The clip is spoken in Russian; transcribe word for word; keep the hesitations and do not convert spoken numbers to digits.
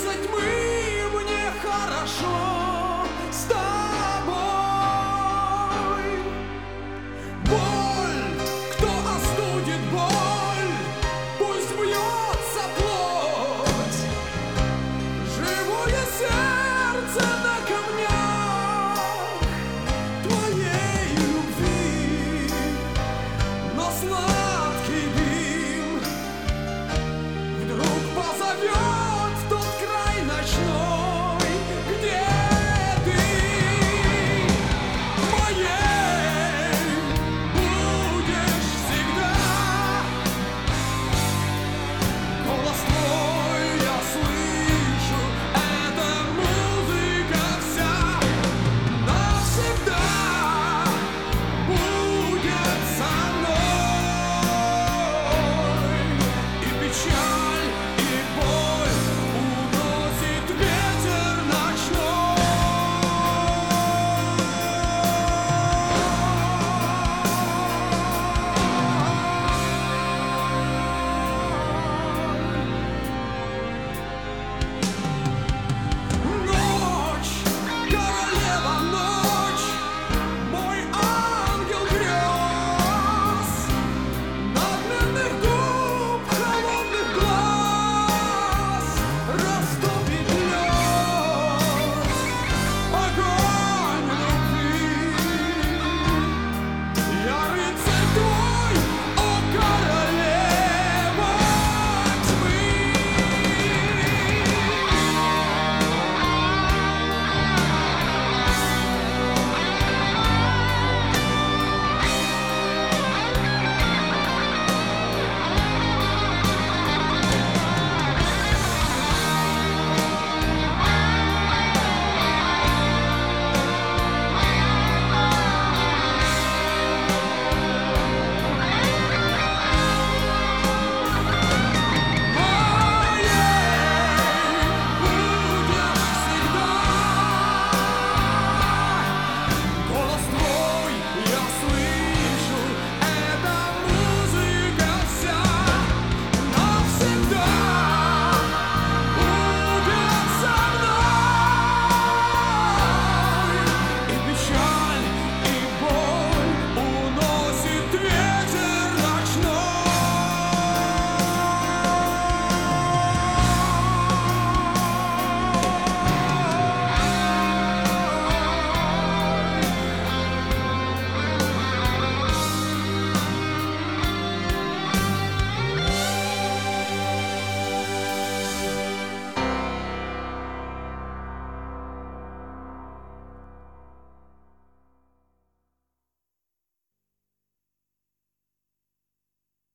из-за тьмы мне хорошо с тобой. Боль, кто остудит боль, пусть бьется плоть, живое сердце на камнях твоей любви, но сладкий дым вдруг позовет в тот край ночной, где ты моей будешь всегда. Голос твой я слышу, это музыка вся навсегда будет со мной. И печаль